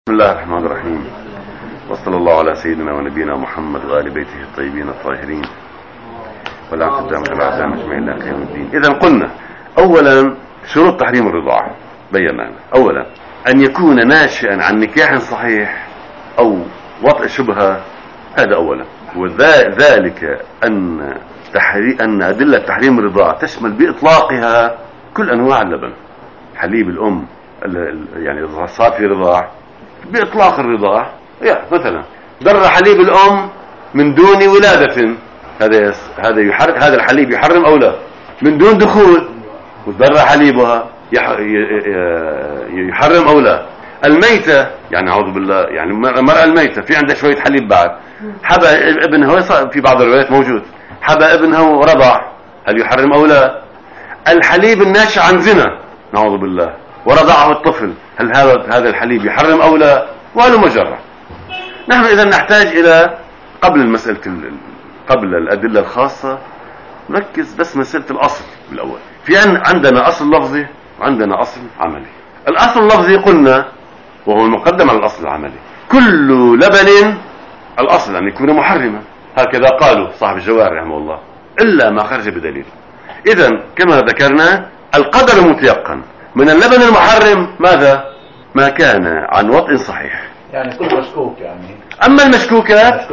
بسم الله الرحمن الرحيم، وصلى الله على سيدنا ونبينا محمد وآل بيته الطيبين الطاهرين واللعنة الدائمة على الأعداء أجمعين إلى يوم الدين. إذا قلنا أولا شروط تحريم الرضاعة بينا. أولا أن يكون ناشئا عن نكاح صحيح أو وطئ شبهة، هذا أولا. وذلك أن أدلة تحريم الرضاعة تشمل بإطلاقها كل أنواع اللبن، حليب الأم يعني إذا صار في رضاع بإطلاق الرضاع، مثلا در حليب الأم من دون ولادة، هذا الحليب يحرم أو لا؟ من دون دخول در حليبها يحرم أو لا؟ الميتة يعني أعوذ بالله، يعني المرأة الميتة في عندها شوية حليب بعد، حبى ابنها، في بعض الروايات موجود حبى ابنها ورضع، هل يحرم أو لا؟ الحليب الناشئ عن زنا نعوذ بالله ورضعه الطفل، هل هذا الحليب يحرم أو لا؟ وهذا مجرد. نحن إذا نحتاج إلى قبل الأدلة الخاصة نركز بس مسألة الأصل بالأول. عندنا أصل لفظي وعندنا أصل عملي. الأصل اللفظي قلنا وهو المقدم على الأصل العملي، كل لبن الأصل أن يكون محرما، هكذا قالوا صاحب الجواهر رحمه الله، إلا ما خرج بدليل. إذا كما ذكرنا القدر المتيقن من اللبن المحرم ماذا؟ ما كان عن وطئ صحيح، يعني كل مشكوك. يعني أما المشكوكات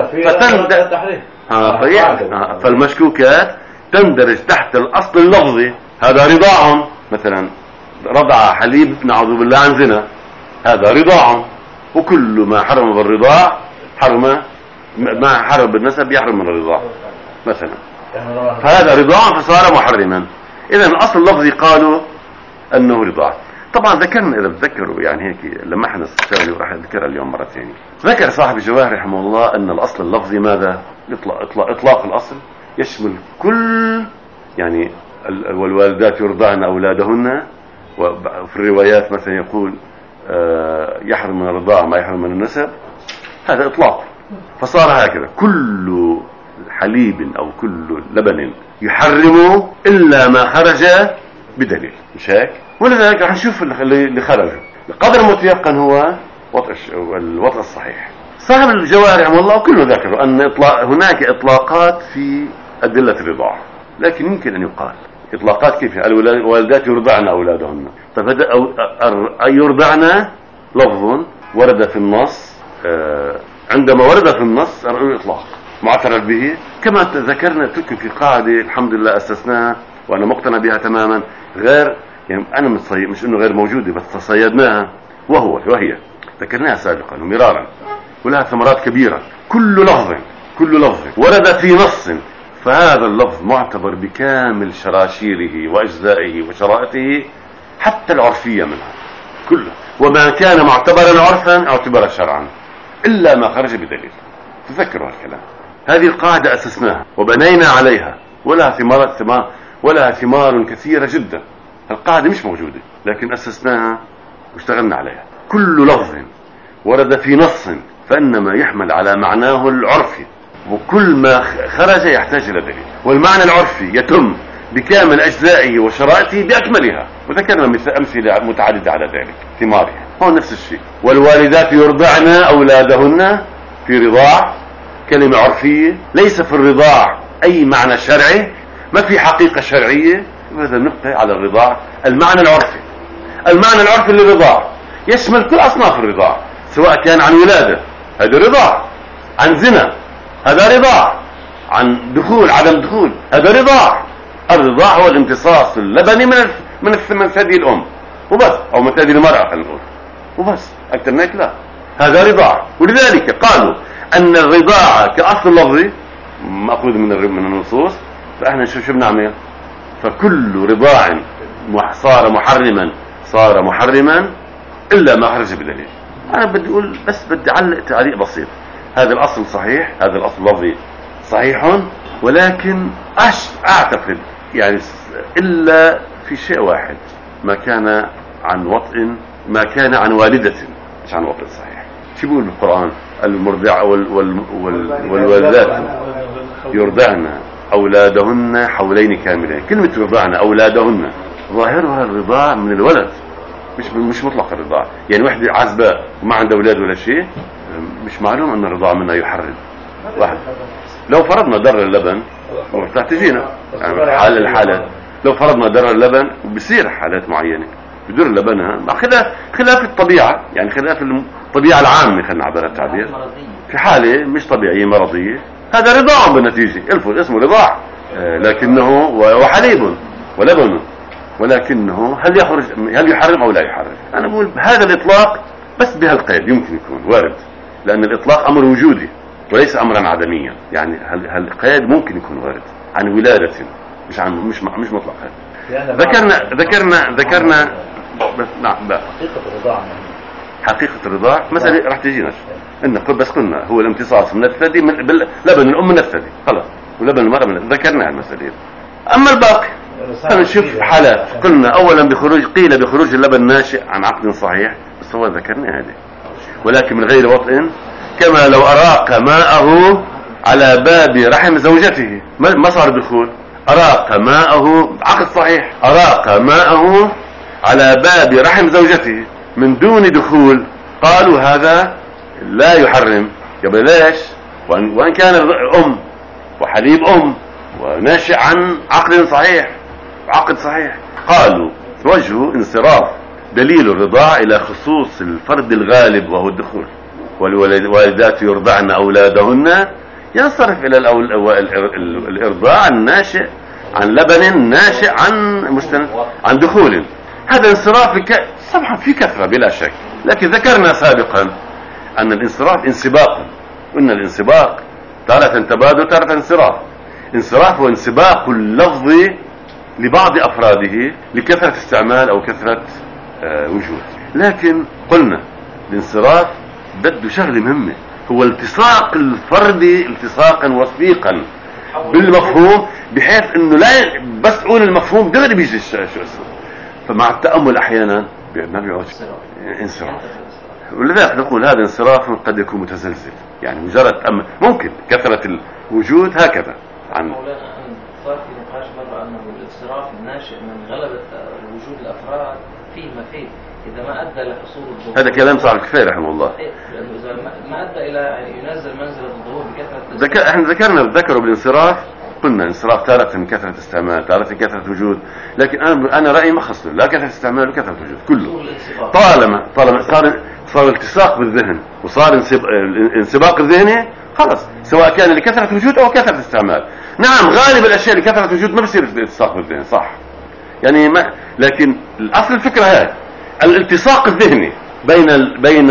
فالمشكوكات تندرج تحت الأصل اللفظي. هذا رضاع، مثلا رضع حليب نعوذ بالله عن زنا، هذا رضاع، وكل ما حرم بالرضاع ما حرم بالنسب يحرم من الرضاع مثلا، فهذا رضاع فصار محرما. إذا الأصل اللفظي قالوا أنه رضاع. طبعا ذكرنا إذا تذكروا يعني هيك لمحنا الشغله وراح نذكرها اليوم مرة ثانية. ذكر صاحب الجواهر رحمه الله أن الأصل اللفظي ماذا؟ إطلاق الأصل يشمل كل، يعني والوالدات يرضعن أولادهن، وفي الروايات مثلا يقول يحرم من الرضاعة ما يحرم من النسب، هذا إطلاق. فصار هكذا كل حليب أو كل لبن يحرم إلا ما خرج بدليل، مش هيك؟ ولذلك راح نشوف اللي خرج القدر المتيقن هو الوطء الصحيح. صاحب الجواهر رحمه الله كله ذكروا أن هناك إطلاقات في أدلة الرضاعة، لكن يمكن أن يقال إطلاقات كيف؟ الوالدات يرضعن أولادهن، طيب هذا يرضعن لفظ ورد في النص، عندما ورد في النص إطلاق معترف به، كما ذكرنا في قاعدة الحمد لله أسسناها وأنا مقتنع بها تماما، غير يعني أنا مش إنه غير موجودة بس تصيدناها، وهي ذكرناها سابقا ومرارا ولها ثمرات كبيرة. كل لفظ ورد في نص فهذا اللفظ معتبر بكامل شراشيره وأجزائه وشرائطه حتى العرفية منها كله، وما كان معتبرا عرفا اعتبر شرعا إلا ما خرج بدليل. تذكروا هالكلام. هذه القاعدة أسسناها وبنينا عليها، ولها ثمار كثيرة جدا. القاعدة مش موجودة لكن أسسناها واشتغلنا عليها. كل لفظ ورد في نص فإنما يحمل على معناه العرفي، وكل ما خرج يحتاج إلى دليل، والمعنى العرفي يتم بكامل أجزائه وشرائطه بأكملها، وذكرنا أمثلة متعددة على ذلك ثمارها. هو نفس الشيء. والوالدات يرضعن أولادهن في رضاع، كلمة عرفية، ليس في الرضاع أي معنى شرعي، ما في حقيقة شرعية. هذا نقطة على الرضاع. المعنى العرفي للرضاع يشمل كل أصناف الرضاع، سواء كان عن ولادة هذا رضاع، عن زنا هذا رضاع، عن دخول عدم دخول هذا رضاع. الرضاع هو الامتصاص اللبني من ثدي الأم وبس، أو من ثدي المرأة خلينا نقول وبس، أكثر من هيك لا، هذا رضاع. ولذلك قالوا أن الرضاعة كأصل لفظي مأخوذ من النصوص، فإحنا شو بنعمل؟ فكل رضاع صار محرما إلا ما خرج بدليل. أنا بدي أعلق تعليق بسيط. هذا الأصل صحيح، هذا الأصل اللفظي صحيح، ولكن أعتقد يعني إلا في شيء واحد، ما كان عن والدة، مش عن وطء صحيح. شو بيقول بالقرآن؟ المرضع والوالدات يرضعن أولادهن حولين كاملين. كلمة رضعن أولادهن ظاهرها الرضاع من الولد، مش مطلق الرضاع. يعني وحده عزباء وما عندها اولاد ولا شيء، مش معلوم ان الرضاعه منها يحرم. واحد لو فرضنا در اللبن رح تجينا يعني حال الحالة، لو فرضنا در اللبن بصير حالات معينة بدر لبنها خلاف الطبيعة، يعني خلاف الطبيعة العامة، خلينا نعبر التعبير، في حالة مش طبيعية مرضية هذا رضاع بالنتيجة، الفل اسمه رضاع، لكنه وحليب ولبن، ولكنه هل يحرم او لا يحرم؟ انا بقول بهذا الاطلاق بس بهالقيد يمكن يكون وارد، لان الاطلاق امر وجودي وليس امرا عدميا، يعني هالقيد ممكن يكون وارد عن ولادة، مش مطلق. ذكرنا بس نعم حقيقة الرضاعة، حقيقة الرضاع مسألة راح تجينا بس قلنا هو الامتصاص من الثدي لبن الام من الثدي خلاص، ولبن المرأة ذكرنا المسألة. اما الباقي نشوف حالات، قلنا اولا قيل بخروج اللبن ناشئ عن عقد صحيح، بس هو ذكرنا هذه، ولكن من غير وطئ، كما لو اراق ماءه على باب رحم زوجته، ما صار دخول، اراق ماءه عقد صحيح، اراق ماءه على باب رحم زوجته من دون دخول، قالوا هذا لا يحرم. قبل ليش؟ وان كان ام وحليب وناشئ عن عقد صحيح، قالوا وجه انصراف دليل الرضاع الى خصوص الفرد الغالب وهو الدخول، والوالدات يرضعن اولادهن، ينصرف الى الارضاع الناشئ عن لبن ناشئ عن دخول. هذا انصراف طبعا في كثرة بلا شك، لكن ذكرنا سابقا ان الانصراف انسباق، وان الانسباق تارة تبادل تارة انصراف وانسباق اللفظ لبعض افراده لكثرة استعمال او كثرة وجود. لكن قلنا الانصراف بده شغله مهمة، هو التصاق الفرد التصاقا وثيقا بالمفهوم، بحيث انه لا بس قول المفهوم دغري بيجي شو اسمه، فمع التأمل احيانا ما بيعود انصراف. ولذلك نقول هذا انصراف قد يكون متزلزل، يعني مجرد ممكن كثرة الوجود هكذا عن صار في نقاش مرة أنه الانصراف الناشئ من غلبة وجود الأفراد فيه ما فيه، إذا ما أدى لحصول الظهور، هذا كلام صار كفاية رحمه الله، لأنه إذا ما أدى إلى يعني ينزل منزلة الظهور بكثرة احنا ذكروا بالانصراف، قلنا انصراف تارة من كثرة استعمال، تارة من كثرة وجود، لكن أنا رأيي ما خصله لا كثرة استعمال وكثرة وجود، كله طالما صار التصاق بالذهن وصار انسباق الذهني خلاص، سواء كان لكثرة وجود أو كثرة استعمال. نعم غالب الأشياء لكثرة وجود ما بصير التصاق بالذهن صح، يعني لكن الأصل الفكرة هاي الالتصاق الذهني بين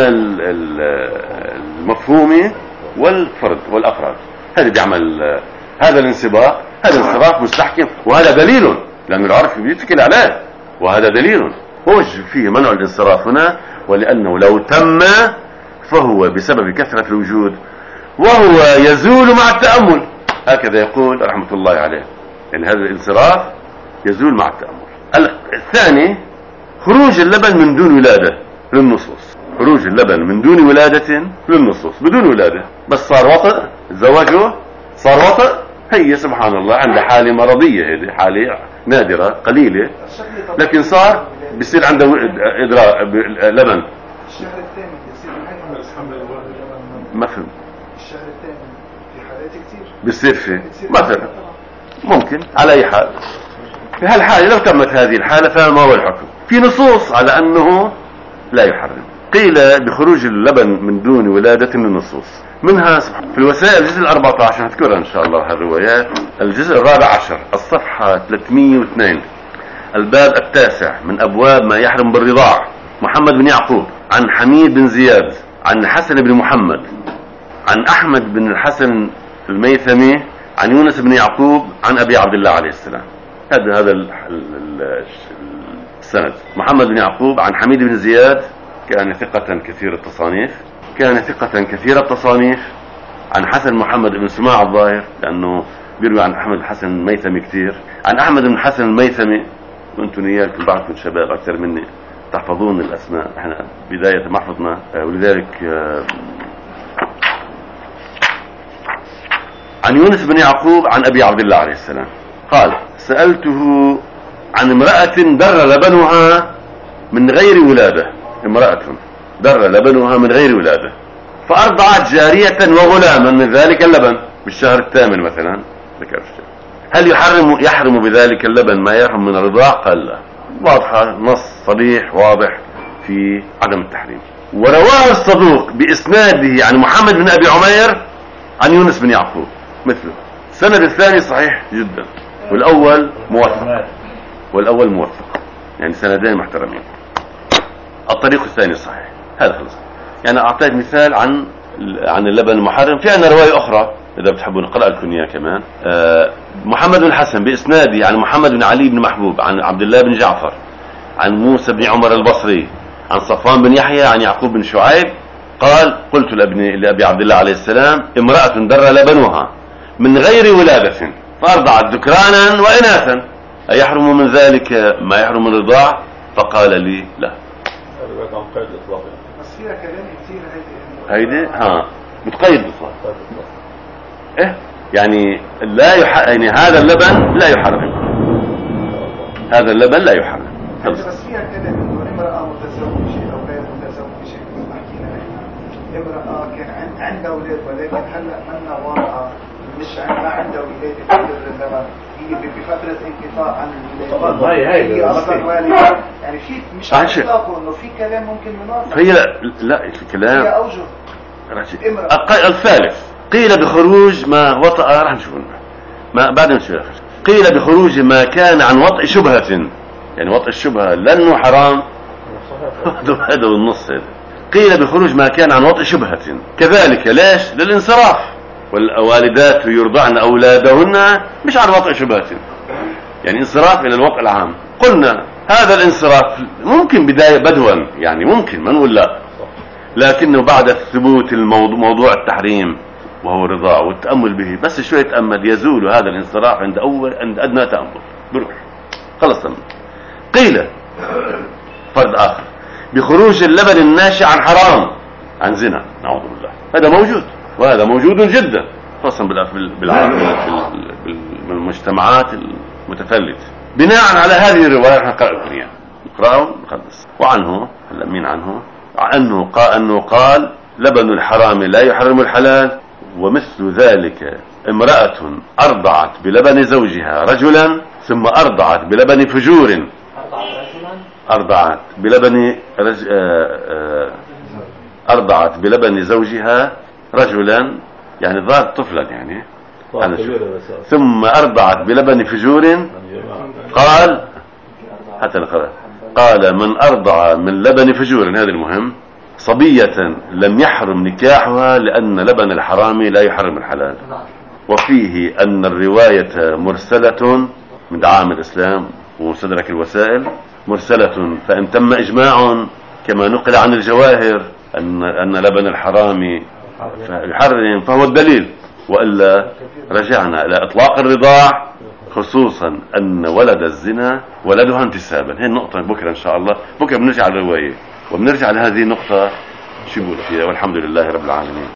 المفهوم والفرد والأفراد، هذا بيعمل هذا الانسباق، هذا الانصراف مستحكم، وهذا دليل لأن العرف بيتكل عليه، وهذا دليل هو فيه منع الانصراف هنا، ولأنه لو تم فهو بسبب كثرة الوجود وهو يزول مع التأمل، هكذا يقول رحمة الله عليه، يعني هذا الانصراف يزول مع التأمل. الثاني خروج اللبن من دون ولادة للنصوص، خروج اللبن من دون ولادة للنصوص، بدون ولادة بس صار وطئ، زواجه صار وطئ، هي سبحان الله عندها حالة مرضية، هذه حالة نادرة قليلة، لكن صار بيصير عنده إدراء لبن. الشهر الثاني يصير ما فهم. الشهر الثاني في حالات كثير بيصير فيه مثلا ممكن، على أي حال في هالحالة لو تمت هذه الحالة فما هو الحكم؟ في نصوص على أنه لا يحرم، قيل بخروج اللبن من دون ولادة من النصوص، منها في الوسائل الجزء 14 هذكرها إن شاء الله هالروايات، الجزء 14 الصفحة 302 الباب 9 من أبواب ما يحرم بالرضاع، محمد بن يعقوب عن حميد بن زياد عن حسن بن محمد عن أحمد بن الحسن الميثمي عن يونس بن يعقوب عن أبي عبد الله عليه السلام. هذا السند، محمد بن يعقوب عن حميد بن زياد كان ثقة كثير التصانيف، عن حسن محمد بن سماع الظاهر لأنه بيروي عن أحمد الحسن الميثمي كثير، عن أحمد بن الحسن الميثمي، وانتم نيالكم بعضكم شباب أكثر مني تحفظون الأسماء، احنا بداية ما حفظنا، ولذلك عن يونس بن يعقوب عن أبي عبد الله عليه السلام قال سألته عن امرأة در لبنها من غير ولادة، امرأة در لبنها من غير ولادة فأرضعت جارية وغلاما من ذلك اللبن بالشهر الثامن مثلا، هل يحرم بذلك اللبن ما يحرم من الرضاع؟ قال لا. واضحة، نص صريح واضح في عدم التحريم. ورواه الصدوق بإسناده عن محمد بن أبي عمير عن يونس بن يعقوب مثله. السند الثاني صحيح جدا والأول موثق، يعني سندين محترمين. الطريق الثاني صحيح. هذا خلص. يعني أعطيت مثال عن اللبن المحرم. في عندنا رواية أخرى إذا بتحبون نقرأ لكم إياها كمان. محمد بن الحسن بإسناده عن محمد بن علي بن محبوب عن عبد الله بن جعفر عن موسى بن عمر البصري عن صفوان بن يحيى عن يعقوب بن شعيب قال قلت لأبي عبد الله عليه السلام امرأة در لبنها من غير ولادة فأرضعت ذكرانا وإناثا أيحرم من ذلك ما يحرم من الرضاع؟ فقال لي لا. بس فيها كلام كتير هيدي بتقيد بالصلاة. إيه يعني يعني هذا اللبن لا يحرم، هذا اللبن لا يحرم. بس فيها كلام انه امرأة متزوجة او غير متزوجة، حكينا احنا امرأة كان عندها اولاد ولكن هلا منا واضعة مش ما عندها ولاد تقدر اللبن، هي بفترة انقطاع عن الولاد، هي اصلا والدة، يعني في مش عن اطلاقه انه في كلام ممكن يناقض. هي لا الكلام هي اوجه الثالث قيل بخروج ما وطأ، راح نشوف ما بعد نشوف. قيل بخروج ما كان عن وطئ شبهة، يعني وطئ الشبهة لأنه حرام هذا النص هذا. قيل بخروج ما كان عن وطئ شبهة كذلك ليش؟ للانصراف، والوالدات يرضعن أولادهن مش عن وطئ شبهة، يعني انصراف إلى الوطئ العام. قلنا هذا الانصراف ممكن بداية بدوا، يعني ممكن ما نقول لا، لكنه بعد ثبوت موضوع التحريم وهو الرضاع والتأمل به، بس شوية يتأمل يزول هذا الانصراف عند أدنى تأمل بروح خلص تأمل. قيل فرد آخر بخروج اللبن الناشئ عن حرام، عن زنا، نعوذ بالله. هذا موجود، وهذا موجود جدا خاصة بالمجتمعات المتفلتة. بناء على هذه الرواية نقرأ ونخلص. وعنه هلا مين عنه؟ أنه قال لبن الحرام لا يحرم الحلال، ومثل ذلك امرأة أرضعت بلبن زوجها رجلا ثم أرضعت بلبن فجور، أرضعت بلبن زوجها رجلا، يعني ظهر طفلا يعني، ثم أرضعت بلبن فجور. قال حتى نقرأ، قال من أرضع من لبن فجور، هذا المهم، صبية لم يحرم نكاحها لأن لبن الحرام لا يحرم الحلال. وفيه أن الرواية مرسلة من دعائم الإسلام ومستدرك الوسائل، مرسلة، فإن تم إجماع كما نقل عن الجواهر أن لبن الحرام يحرم فهو الدليل، وإلا رجعنا إلى إطلاق الرضاع، خصوصا أن ولد الزنا ولدها انتسابا. هي النقطة بكرة إن شاء الله، بكرة بنرجع للرواية وبنرجع لهذه النقطة شو بقول فيها، والحمد لله رب العالمين.